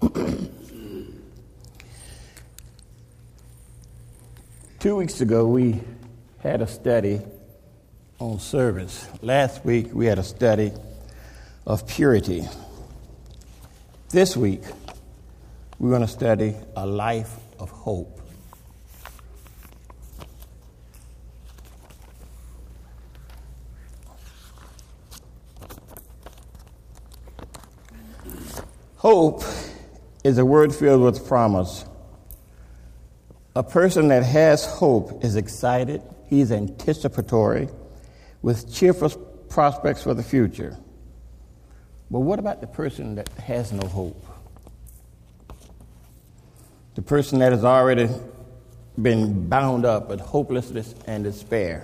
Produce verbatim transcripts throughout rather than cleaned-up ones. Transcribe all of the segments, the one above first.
Two weeks ago, we had a study on service. Last week, we had a study of purity. This week, we're going to study a life of hope. Hope is a word filled with promise. A person that has hope is excited, he's anticipatory, with cheerful prospects for the future. But what about the person that has no hope? The person that has already been bound up with hopelessness and despair.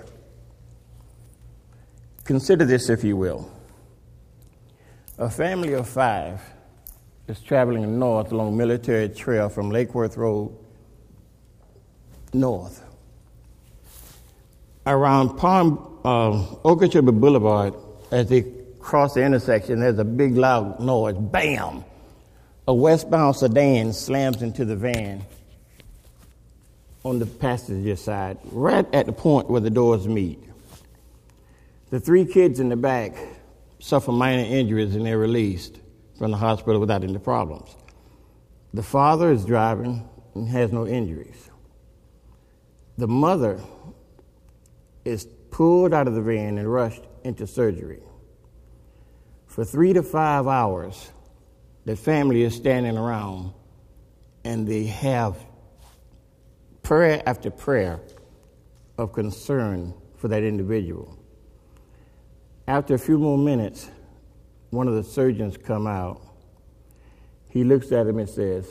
Consider this, if you will. A family of five is traveling north along Military Trail from Lake Worth Road north. Around Palm uh, Okeechobee Boulevard, as they cross the intersection, there's a big loud noise. Bam! A westbound sedan slams into the van on the passenger side, right at the point where the doors meet. The three kids in the back suffer minor injuries and they're released from the hospital without any problems. The father is driving and has no injuries. The mother is pulled out of the van and rushed into surgery. For three to five hours, the family is standing around and they have prayer after prayer of concern for that individual. After a few more minutes, one of the surgeons come out. He looks at him and says,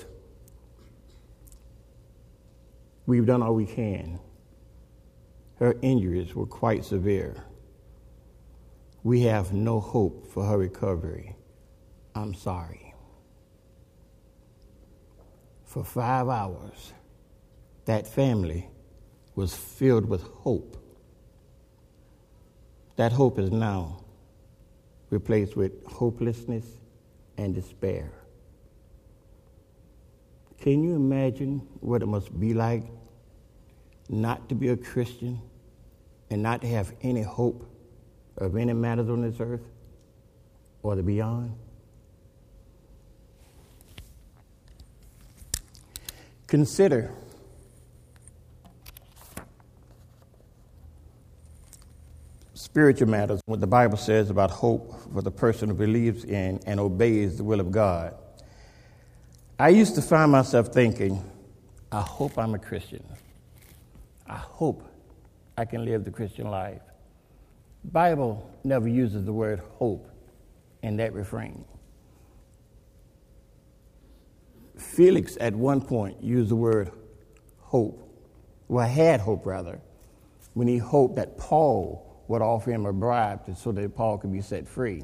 "We've done all we can. Her injuries were quite severe. We have no hope for her recovery. I'm sorry." For five hours, that family was filled with hope. That hope is now replaced with hopelessness and despair. Can you imagine what it must be like not to be a Christian and not to have any hope of any matters on this earth or the beyond? Consider spiritual matters, what the Bible says about hope for the person who believes in and obeys the will of God. I used to find myself thinking, I hope I'm a Christian. I hope I can live the Christian life. The Bible never uses the word hope in that refrain. Felix at one point used the word hope, well, had hope rather, when he hoped that Paul would offer him a bribe so that Paul could be set free.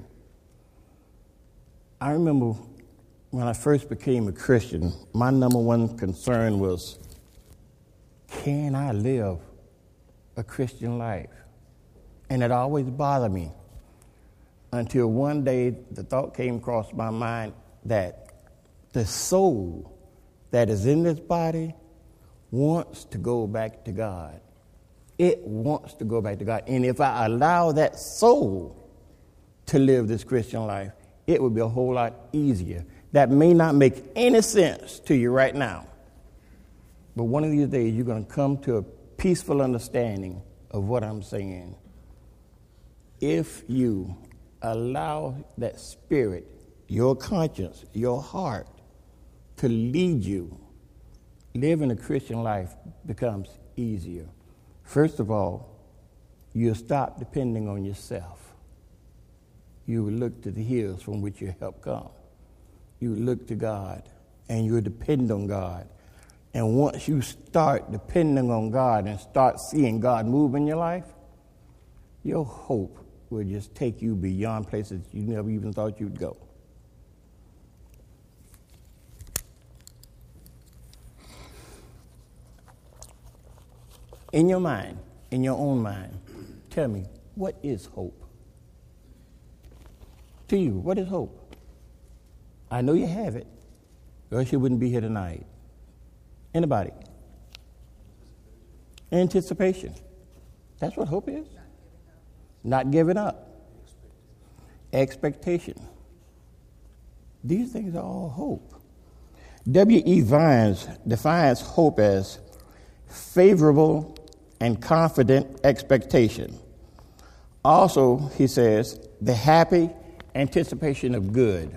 I remember when I first became a Christian, my number one concern was, can I live a Christian life? And it always bothered me until one day the thought came across my mind that the soul that is in this body wants to go back to God. It wants to go back to God. And if I allow that soul to live this Christian life, it would be a whole lot easier. That may not make any sense to you right now. But one of these days, you're going to come to a peaceful understanding of what I'm saying. If you allow that spirit, your conscience, your heart, to lead you, living a Christian life becomes easier. First of all, you'll stop depending on yourself. You will look to the hills from which your help comes. You will look to God, and you will depend on God. And once you start depending on God and start seeing God move in your life, your hope will just take you beyond places you never even thought you'd go. In your mind, in your own mind, tell me, what is hope? To you, what is hope? I know you have it. or else you wouldn't be here tonight. Anybody? Anticipation. That's what hope is. Not giving up. Expectation. These things are all hope. W E Vines defines hope as favorable and confident expectation. Also, he says, the happy anticipation of good.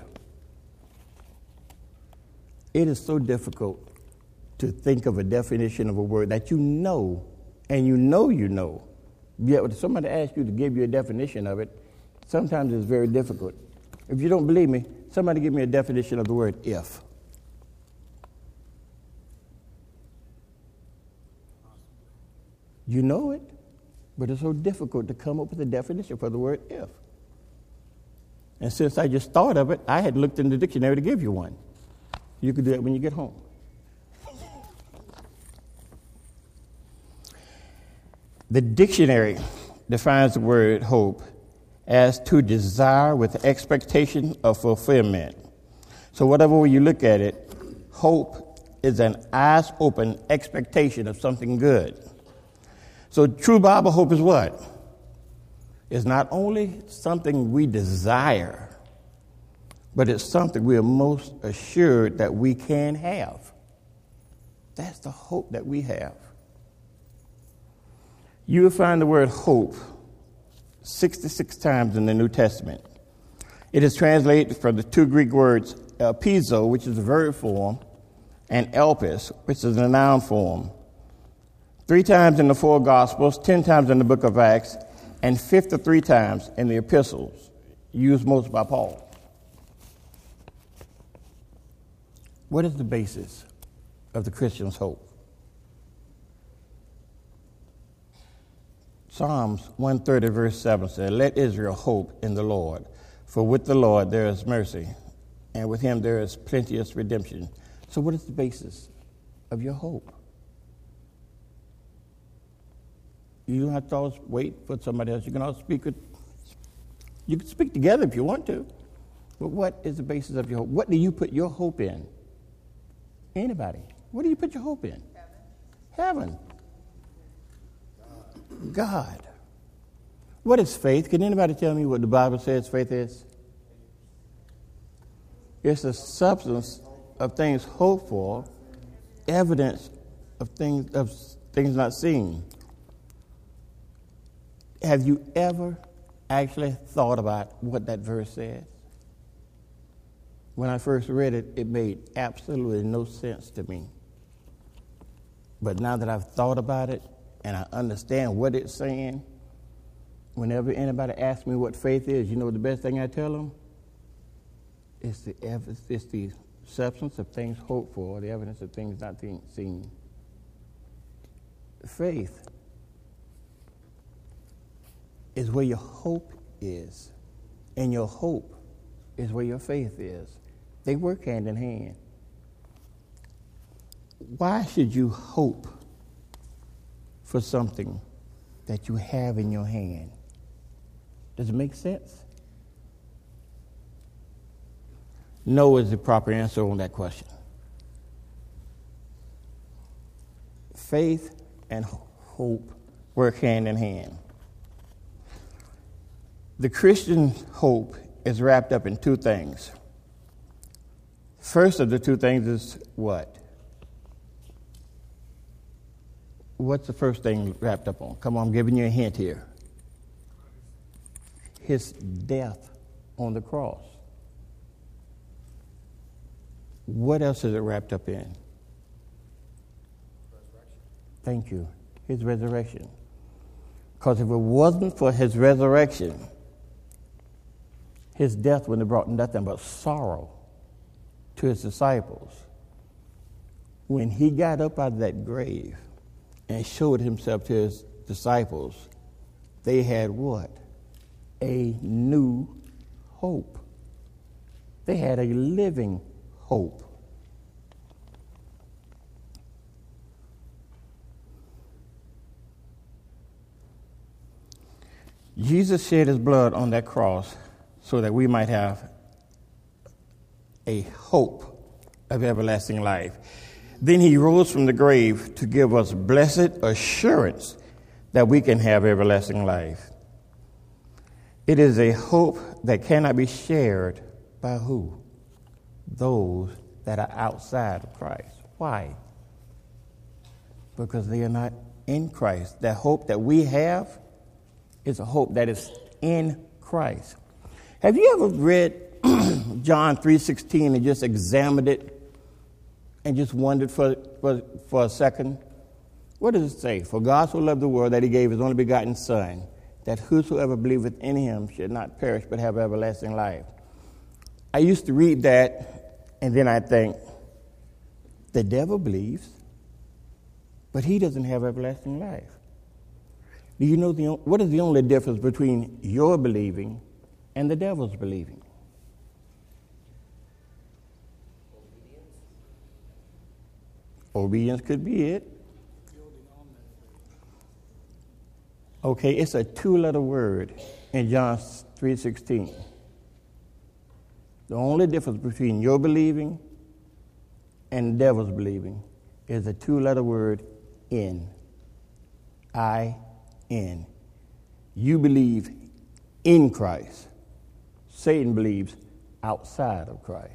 It is so difficult to think of a definition of a word that you know, and you know you know. Yet when somebody asks you to give you a definition of it, sometimes it's very difficult. If you don't believe me, somebody give me a definition of the word if. You know it, but it's so difficult to come up with a definition for the word if. And since I just thought of it, I had looked in the dictionary to give you one. You can do that when you get home. The dictionary defines the word hope as to desire with expectation of fulfillment. So whatever way you look at it, hope is an eyes open expectation of something good. So true Bible hope is what? It's not only something we desire, but it's something we are most assured that we can have. That's the hope that we have. You will find the word hope sixty-six times in the New Testament. It is translated from the two Greek words elpizo, which is a verb form, and elpis, which is a noun form. Three times in the four Gospels, ten times in the book of Acts, and fifty-three times in the epistles, used most by Paul. What is the basis of the Christian's hope? Psalms one thirty, verse seven says, let Israel hope in the Lord, for with the Lord there is mercy, and with him there is plenteous redemption. So what is the basis of your hope? You don't have to always wait for somebody else. You can always speak with, you can speak together if you want to. But what is the basis of your hope? What do you put your hope in? Anybody? What do you put your hope in? Heaven. Heaven. God. What is faith? Can anybody tell me what the Bible says faith is? It's the substance of things hoped for, evidence of things of things not seen. Have you ever actually thought about what that verse says? When I first read it, it made absolutely no sense to me. But now that I've thought about it and I understand what it's saying, whenever anybody asks me what faith is, you know the best thing I tell them? It's the, ev- it's the substance of things hoped for, the evidence of things not seen. Faith is where your hope is, and your hope is where your faith is. They work hand in hand. Why should you hope for something that you have in your hand? Does it make sense? No is the proper answer on that question. Faith and hope work hand in hand. The Christian hope is wrapped up in two things. First of the two things is what? What's the first thing wrapped up on? Come on, I'm giving you a hint here. His death on the cross. What else is it wrapped up in? Resurrection. Thank you. His resurrection. Because if it wasn't for his resurrection, his death would have brought nothing but sorrow to his disciples. When he got up out of that grave and showed himself to his disciples, they had what? A new hope. They had a living hope. Jesus shed his blood on that cross so that we might have a hope of everlasting life. Then he rose from the grave to give us blessed assurance that we can have everlasting life. It is a hope that cannot be shared by who? Those that are outside of Christ. Why? Because they are not in Christ. That hope that we have is a hope that is in Christ. Have you ever read John three sixteen and just examined it and just wondered for, for, for a second? What does it say? For God so loved the world that he gave his only begotten Son, that whosoever believeth in him should not perish but have everlasting life. I used to read that, and then I think, the devil believes, but he doesn't have everlasting life. Do you know the, what is the only difference between your believing and the devil's believing? Obedience could be it. Okay, it's a two-letter word in John three sixteen. The only difference between your believing and the devil's believing is a two-letter word, in. I N. You believe in Christ. Satan believes outside of Christ.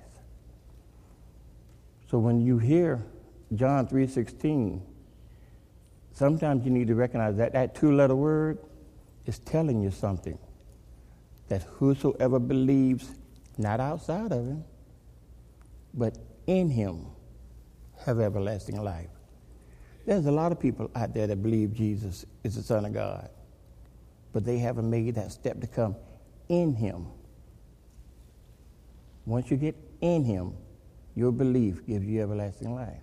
So when you hear John three sixteen, sometimes you need to recognize that that two-letter word is telling you something. That whosoever believes, not outside of him, but in him, have everlasting life. There's a lot of people out there that believe Jesus is the Son of God, but they haven't made that step to come in him. Once you get in him, your belief gives you everlasting life.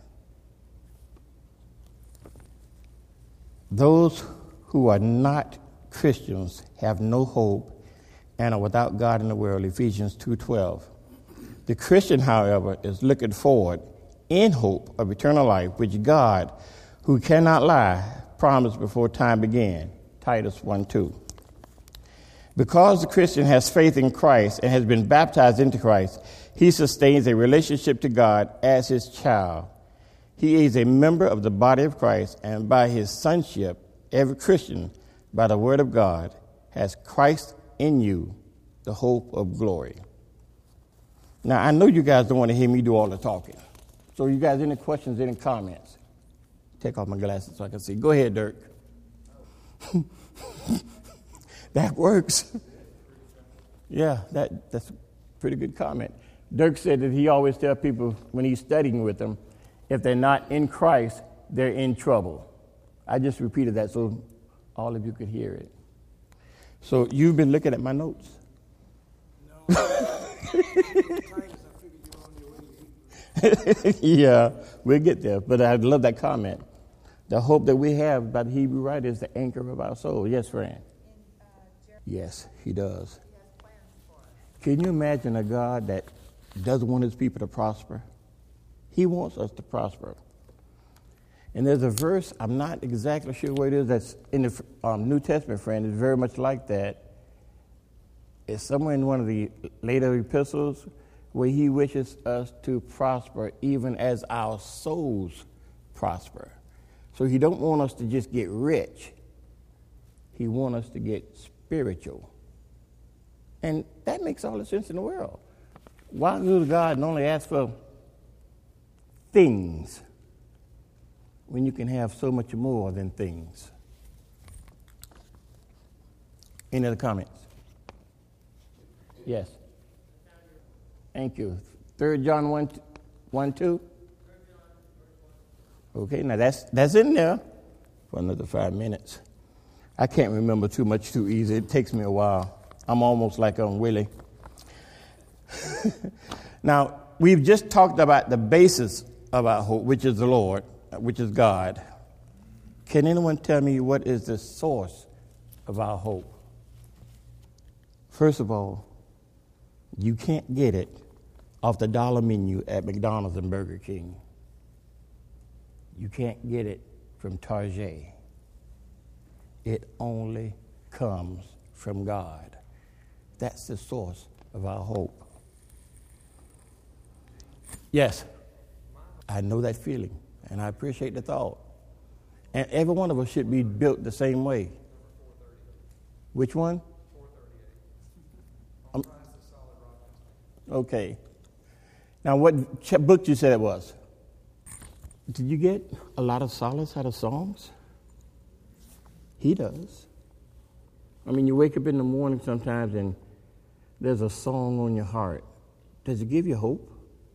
Those who are not Christians have no hope and are without God in the world, Ephesians two twelve. The Christian, however, is looking forward in hope of eternal life, which God, who cannot lie, promised before time began, Titus one two. Because the Christian has faith in Christ and has been baptized into Christ, he sustains a relationship to God as his child. He is a member of the body of Christ, and by his sonship, every Christian, by the word of God, has Christ in you, the hope of glory. Now, I know you guys don't want to hear me do all the talking. So you guys, any questions, any comments? Take off my glasses so I can see. Go ahead, Dirk. That works. Yeah, that, that's a pretty good comment. Dirk said that he always tells people when he's studying with them, if they're not in Christ, they're in trouble. I just repeated that so all of you could hear it. So you've been looking at my notes? No. Yeah, we'll get there. But I love that comment. The hope that we have by the Hebrew writer is the anchor of our soul. Yes, Fran? Uh, yes, he does. He has plans for us. Can you imagine a God that doesn't want his people to prosper? He wants us to prosper. And there's a verse, I'm not exactly sure what it is, that's in the um, New Testament, friend. It's very much like that. It's somewhere in one of the later epistles where he wishes us to prosper even as our souls prosper. So he don't want us to just get rich. He wants us to get spiritual. And that makes all the sense in the world. Why does God only ask for things when you can have so much more than things? Any other comments? Yes. Thank you. Third John one, one, two. Okay, now that's that's in there for another five minutes. I can't remember too much too easy. It takes me a while. I'm almost like um, Willie. Now, we've just talked about the basis of our hope, which is the Lord, which is God. Can anyone tell me what is the source of our hope? First of all, you can't get it off the dollar menu at McDonald's and Burger King. You can't get it from Target. It only comes from God. That's the source of our hope. Yes? I know that feeling, and I appreciate the thought. And every one of us should be built the same way. Which one? Um, okay. Now, what ch- book you said it was? Did you get a lot of solace out of songs? He does. I mean, you wake up in the morning sometimes and there's a song on your heart. Does it give you hope?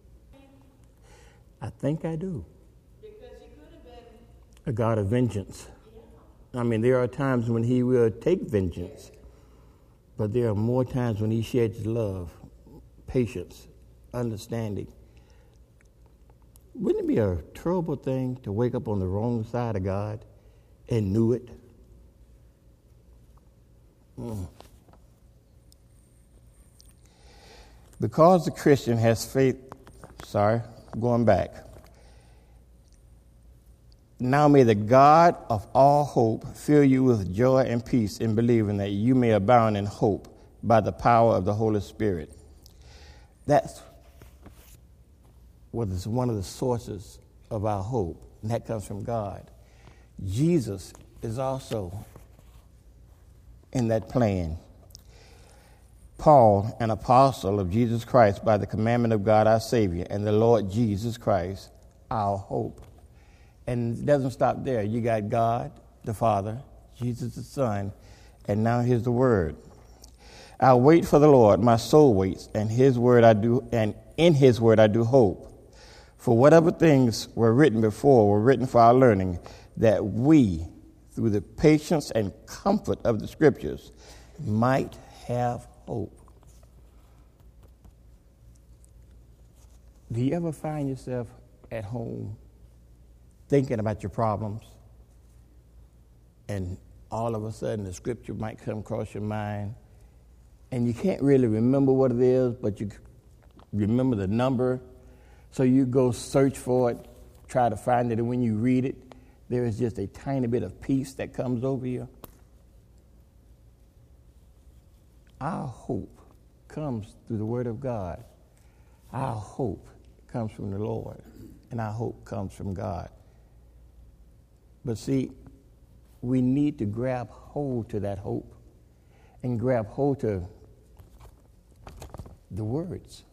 I think I do. Because he could have been A God of vengeance. I mean, there are times when he will take vengeance, but there are more times when he sheds love, patience, understanding. Wouldn't it be a terrible thing to wake up on the wrong side of God and knew it? Mm. Because the Christian has faith, sorry, going back. Now may the God of all hope fill you with joy and peace in believing that you may abound in hope by the power of the Holy Spirit. That's what is one of the sources of our hope, and that comes from God. Jesus is also in that plan. Paul, an apostle of Jesus Christ by the commandment of God our Savior and the Lord Jesus Christ, our hope. And it doesn't stop there. You got God, the Father, Jesus the Son, and now here's the Word. I'll wait for the Lord, my soul waits, and his word I do, and in his word I do hope. For whatever things were written before were written for our learning, that we, through the patience and comfort of the Scriptures, might have hope. Do you ever find yourself at home thinking about your problems, and all of a sudden the Scripture might come across your mind, and you can't really remember what it is, but you remember the number, so you go search for it, try to find it, and when you read it, there is just a tiny bit of peace that comes over you? Our hope comes through the Word of God. Our hope comes from the Lord, and our hope comes from God. But see, we need to grab hold to that hope and grab hold to the words.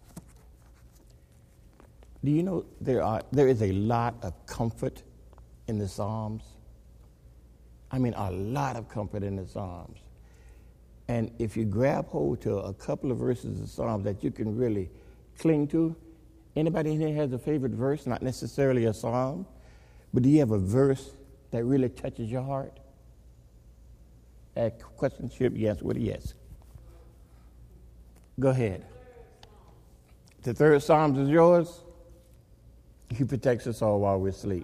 Do you know there are there is a lot of comfort in the Psalms? I mean, a lot of comfort in the Psalms. And if you grab hold to a couple of verses of Psalms that you can really cling to, anybody in here has a favorite verse, not necessarily a psalm, but do you have a verse that really touches your heart? That question should be answered with a yes. Go ahead. The third Psalms is yours. He protects us all while we're asleep.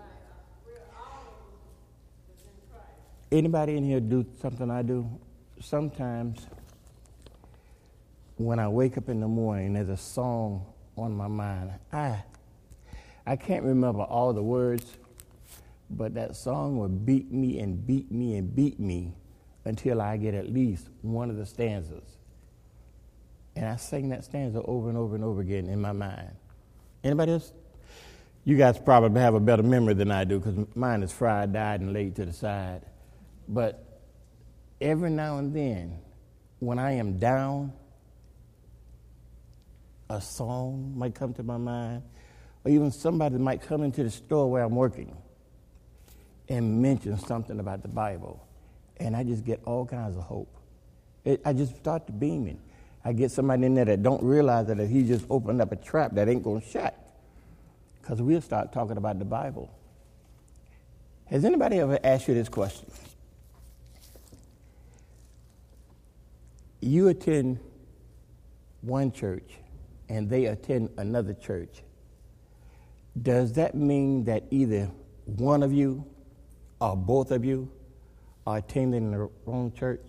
Anybody in here do something I do? Sometimes when I wake up in the morning, there's a song on my mind. I, I can't remember all the words, but that song will beat me and beat me and beat me until I get at least one of the stanzas. And I sing that stanza over and over and over again in my mind. Anybody else? You guys probably have a better memory than I do because mine is fried, dyed, and laid to the side. But every now and then, when I am down, a song might come to my mind, or even somebody might come into the store where I'm working and mention something about the Bible, and I just get all kinds of hope. It, I just start to beaming. I get somebody in there that don't realize that if he just opened up a trap that ain't going to shut, because we'll start talking about the Bible. Has anybody ever asked you this question? You attend one church and they attend another church. Does that mean that either one of you or both of you are attending the wrong church?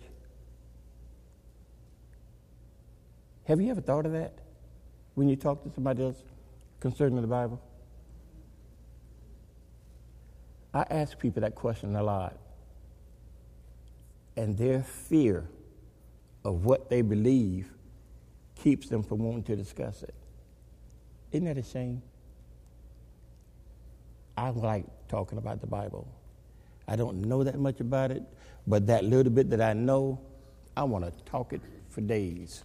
Have you ever thought of that when you talk to somebody else concerning the Bible? I ask people that question a lot, and their fear of what they believe keeps them from wanting to discuss it. Isn't that a shame? I like talking about the Bible. I don't know that much about it, but that little bit that I know, I want to talk it for days.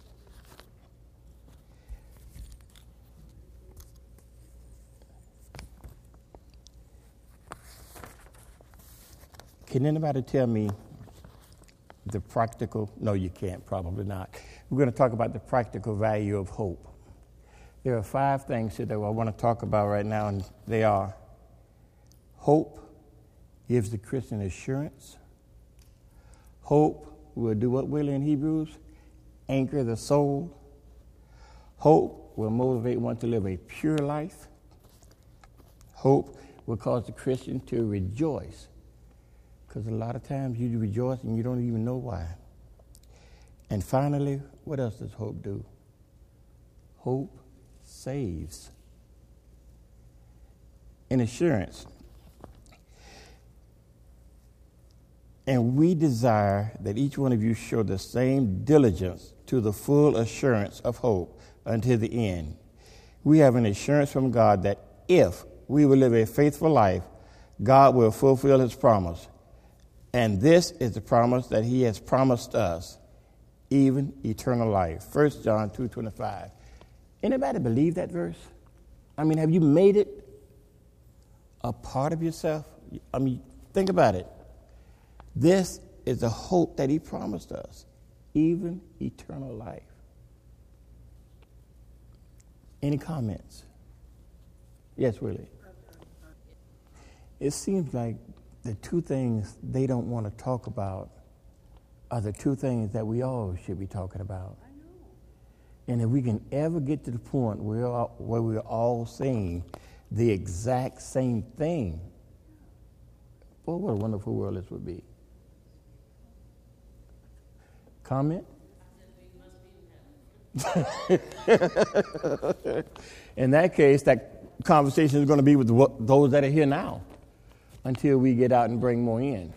Can anybody tell me the practical, no, you can't, probably not. We're going to talk about the practical value of hope. There are five things here that I want to talk about right now, and they are: hope gives the Christian assurance. Hope will do what will in Hebrews? Anchor the soul. Hope will motivate one to live a pure life. Hope will cause the Christian to rejoice. Because a lot of times you rejoice and you don't even know why. And finally, what else does hope do? Hope saves. An assurance. And we desire that each one of you show the same diligence to the full assurance of hope until the end. We have an assurance from God that if we will live a faithful life, God will fulfill his promise. And this is the promise that he has promised us, even eternal life. First John two twenty-five. Anybody believe that verse? I mean, have you made it a part of yourself? I mean, think about it. This is the hope that he promised us, even eternal life. Any comments? Yes, Willie. It seems like the two things they don't want to talk about are the two things that we all should be talking about. I know. And if we can ever get to the point where, all, where we're all saying the exact same thing, boy, what a wonderful world this would be. Comment? In that case, that conversation is going to be with what, those that are here now until we get out and bring more in.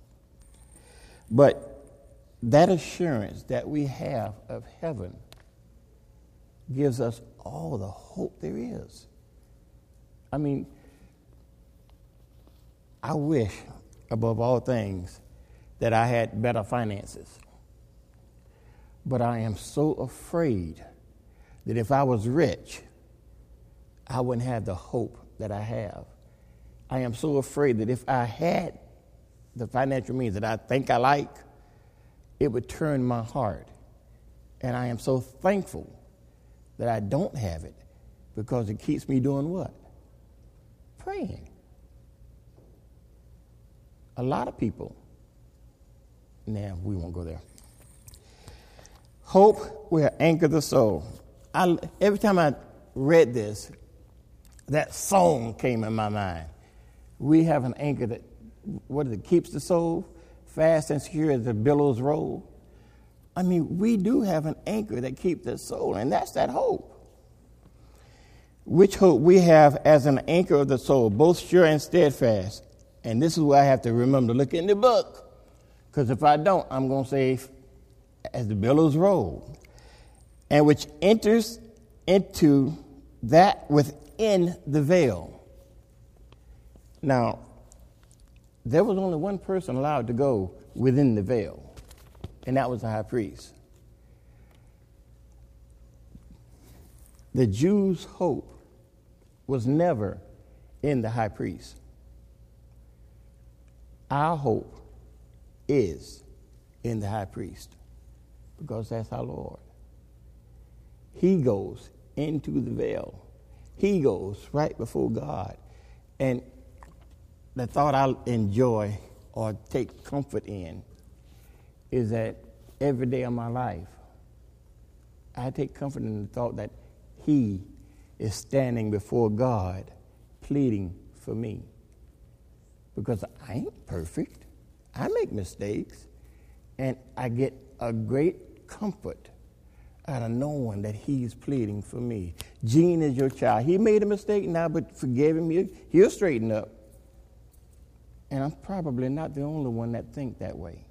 But that assurance that we have of heaven gives us all the hope there is. I mean, I wish above all things that I had better finances. But I am so afraid that if I was rich, I wouldn't have the hope that I have. I am so afraid that if I had the financial means that I think I like, it would turn my heart. And I am so thankful that I don't have it, because it keeps me doing what? Praying. A lot of people, nah, we won't go there. Hope will anchor the soul. I, every time I read this, that song came in my mind. We have an anchor that, what is it, keeps the soul fast and secure as the billows roll. I mean, we do have an anchor that keeps the soul, and that's that hope. Which hope we have as an anchor of the soul, both sure and steadfast. And this is where I have to remember to look in the book, because if I don't, I'm going to say, as the billows roll, and which enters into that within the veil. Now, there was only one person allowed to go within the veil, and that was the high priest. The Jews' hope was never in the high priest. Our hope is in the high priest, because that's our Lord. He goes into the veil. He goes right before God. And the thought I enjoy or take comfort in is that every day of my life, I take comfort in the thought that he is standing before God pleading for me. Because I ain't perfect. I make mistakes. And I get a great comfort out of knowing that he's pleading for me. Gene is your child. He made a mistake now, but forgive him. He'll straighten up. And I'm probably not the only one that think that way.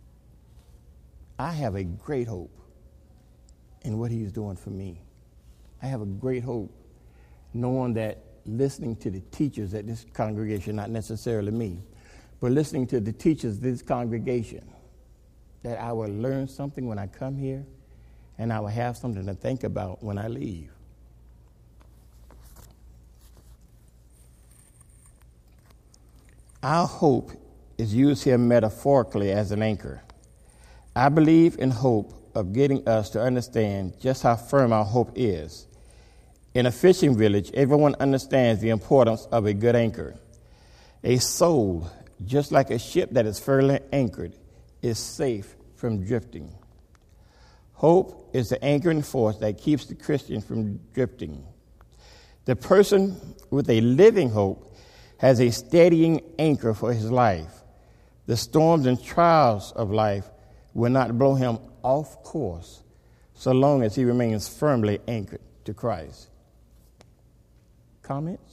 I have a great hope in what he's doing for me. I have a great hope knowing that listening to the teachers at this congregation, not necessarily me, but listening to the teachers of this congregation, that I will learn something when I come here, and I will have something to think about when I leave. Our hope is used here metaphorically as an anchor. I believe in hope of getting us to understand just how firm our hope is. In a fishing village, everyone understands the importance of a good anchor. A soul, just like a ship that is firmly anchored, is safe from drifting. Hope is the anchoring force that keeps the Christian from drifting. The person with a living hope has a steadying anchor for his life. The storms and trials of life will not blow him off course so long as he remains firmly anchored to Christ. Comments?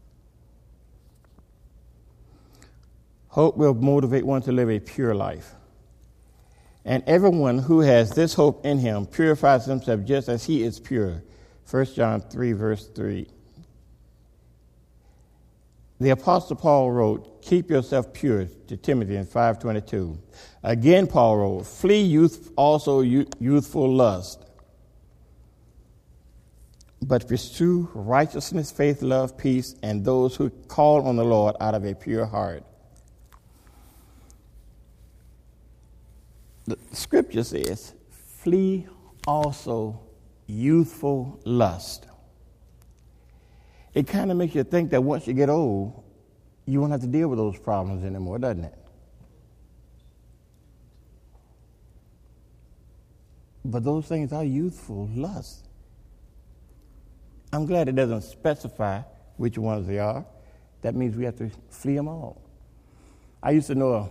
Hope will motivate one to live a pure life. And everyone who has this hope in him purifies himself just as he is pure. First John three, verse three. The Apostle Paul wrote, "Keep yourself pure," to Timothy in five twenty-two. Again, Paul wrote, "Flee youth, also youthful lust. But pursue righteousness, faith, love, peace, and those who call on the Lord out of a pure heart." The scripture says, "Flee also youthful lust." It kind of makes you think that once you get old, you won't have to deal with those problems anymore, doesn't it? But those things are youthful lust. I'm glad it doesn't specify which ones they are. That means we have to flee them all. I used to know, a,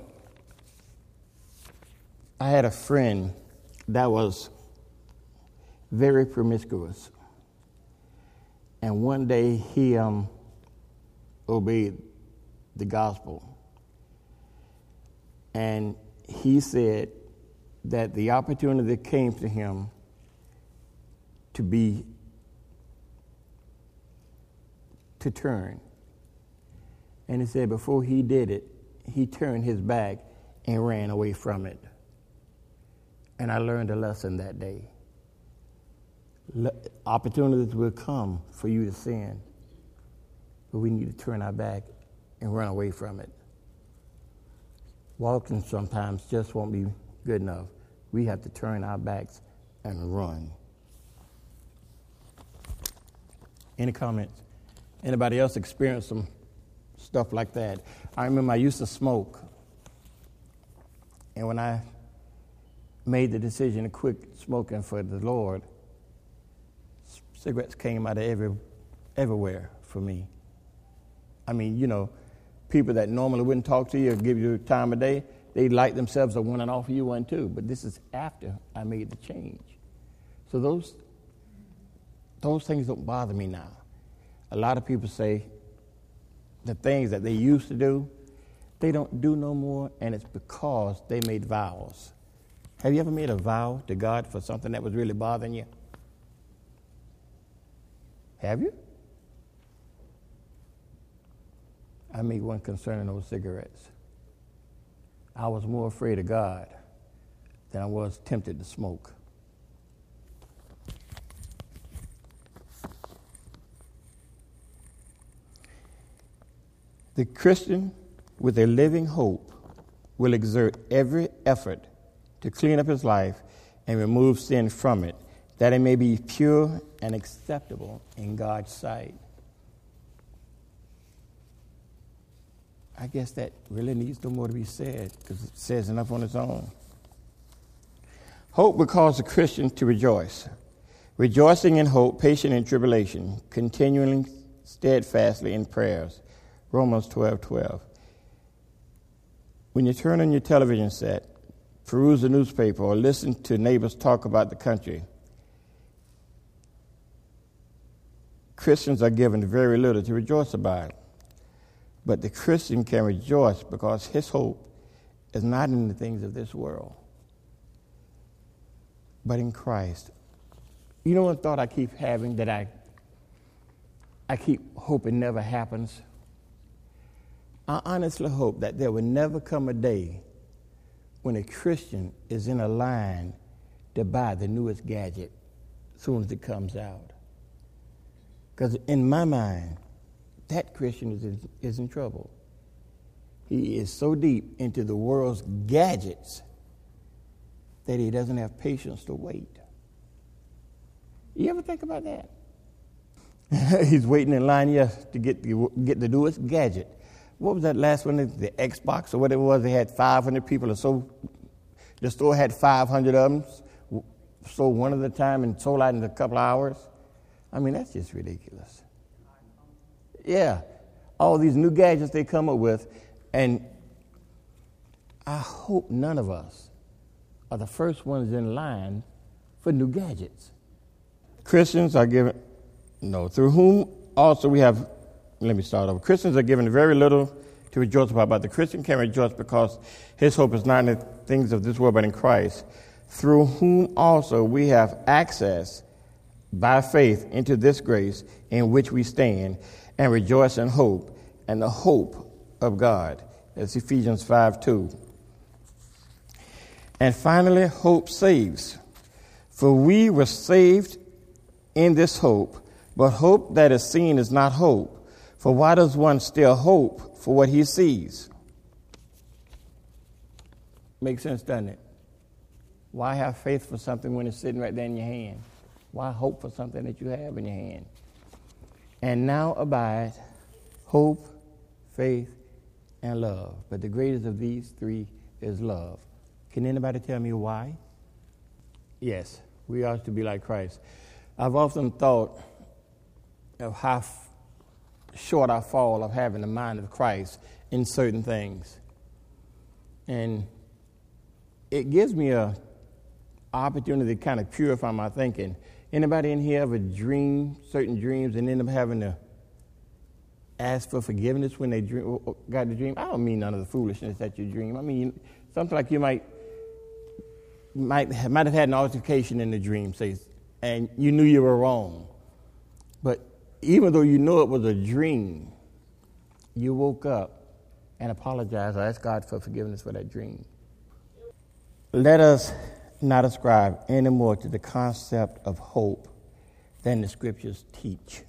I had a friend that was very promiscuous. And one day he um, obeyed the gospel. And he said that the opportunity came to him to be, to turn. And he said before he did it, he turned his back and ran away from it. And I learned a lesson that day. Le- opportunities will come for you to sin, but we need to turn our back and run away from it. Walking sometimes just won't be good enough. We have to turn our backs and run. Any comments? Anybody else experience some stuff like that? I remember I used to smoke, and when I made the decision to quit smoking for the Lord, cigarettes came out of every, everywhere for me. I mean, you know, people that normally wouldn't talk to you or give you time of day, they light themselves or want to offer you one too. But this is after I made the change. So those, those things don't bother me now. A lot of people say the things that they used to do, they don't do no more, and it's because they made vows. Have you ever made a vow to God for something that was really bothering you? Have you? I made one concerning those cigarettes. I was more afraid of God than I was tempted to smoke. The Christian with a living hope will exert every effort to clean up his life and remove sin from it, that it may be pure and acceptable in God's sight. I guess that really needs no more to be said, because it says enough on its own. Hope will cause the Christian to rejoice. Rejoicing in hope, patient in tribulation, continuing steadfastly in prayers. Romans twelve twelve. When you turn on your television set, peruse the newspaper, or listen to neighbors talk about the country, Christians are given very little to rejoice about. But the Christian can rejoice because his hope is not in the things of this world, but in Christ. You know one thought I keep having that I I keep hoping it never happens. I honestly hope that there will never come a day when a Christian is in a line to buy the newest gadget as soon as it comes out. Because in my mind, that Christian is in, is in trouble. He is so deep into the world's gadgets that he doesn't have patience to wait. You ever think about that? He's waiting in line, yes, to get the, get the newest gadget. What was that last one? The Xbox or whatever it was. They had five hundred people or so. The store had five hundred of them. Sold one at a time and sold out in a couple of hours. I mean, that's just ridiculous. Yeah. All these new gadgets they come up with. And I hope none of us are the first ones in line for new gadgets. Christians are given, no, through whom also we have, let me start over. Christians are given very little to rejoice about, but the Christian can rejoice because his hope is not in the things of this world, but in Christ, through whom also we have access by faith into this grace in which we stand and rejoice in hope and the hope of God. That's Ephesians five two. And finally, hope saves. For we were saved in this hope, but hope that is seen is not hope. For why does one still hope for what he sees? Makes sense, doesn't it? Why have faith for something when it's sitting right there in your hand? Why hope for something that you have in your hand? And now abide hope, faith, and love. But the greatest of these three is love. Can anybody tell me why? Yes, we ought to be like Christ. I've often thought of how f- short I fall of having the mind of Christ in certain things. And it gives me a opportunity to kind of purify my thinking. Anybody in here ever dream certain dreams and end up having to ask for forgiveness when they dream, got the dream? I don't mean none of the foolishness that you dream. I mean something like you might might have, might have had an altercation in the dream, say, and you knew you were wrong. But even though you know it was a dream, you woke up and apologized or asked God for forgiveness for that dream. Let us not ascribe any more to the concept of hope than the scriptures teach.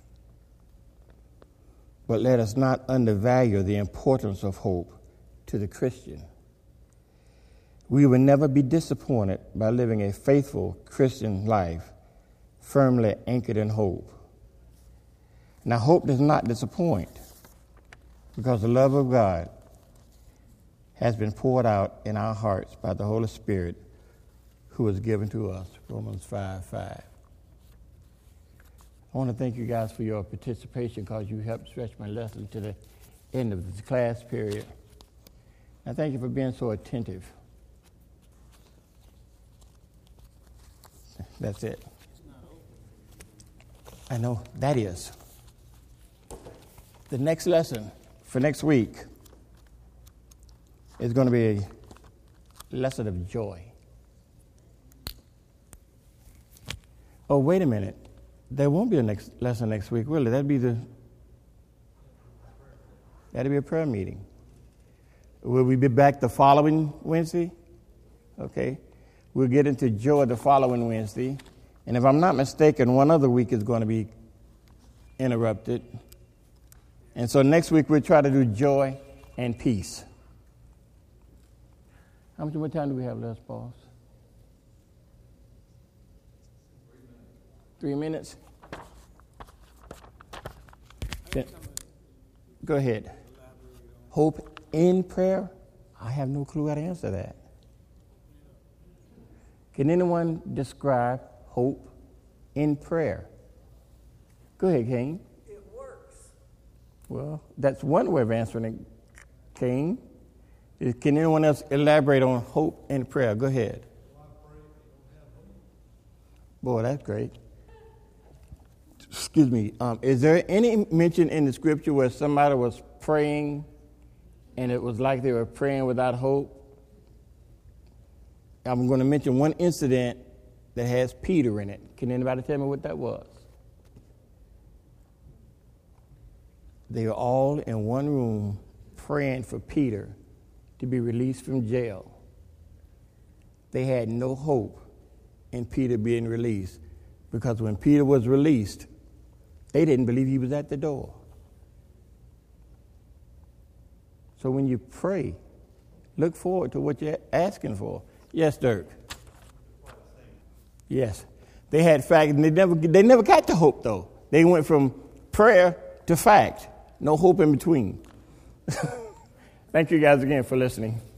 But let us not undervalue the importance of hope to the Christian. We will never be disappointed by living a faithful Christian life firmly anchored in hope. Now, hope does not disappoint because the love of God has been poured out in our hearts by the Holy Spirit who was given to us, Romans five five. I want to thank you guys for your participation because you helped stretch my lesson to the end of this class period. And thank you for being so attentive. That's it. I know, that is. The next lesson for next week is going to be a lesson of joy. Oh, wait a minute. There won't be a next lesson next week, will it? That'd be the that'd be a prayer meeting. Will we be back the following Wednesday? Okay. We'll get into joy the following Wednesday. And if I'm not mistaken, one other week is going to be interrupted. And so next week we'll try to do joy and peace. How much more time do we have left, boss? Three minutes? Okay. Go ahead. Hope in prayer? I have no clue how to answer that. Can anyone describe hope in prayer? Go ahead, Cain. It works. Well, that's one way of answering it, Cain. Can anyone else elaborate on hope in prayer? Go ahead. Boy, that's great. Excuse me. Um, is there any mention in the scripture where somebody was praying and it was like they were praying without hope? I'm going to mention one incident that has Peter in it. Can anybody tell me what that was? They were all in one room praying for Peter to be released from jail. They had no hope in Peter being released because when Peter was released, they didn't believe he was at the door. So when you pray, look forward to what you're asking for. Yes, Dirk. Yes. They had fact, and they never they never got to hope, though. They went from prayer to fact. No hope in between. Thank you guys again for listening.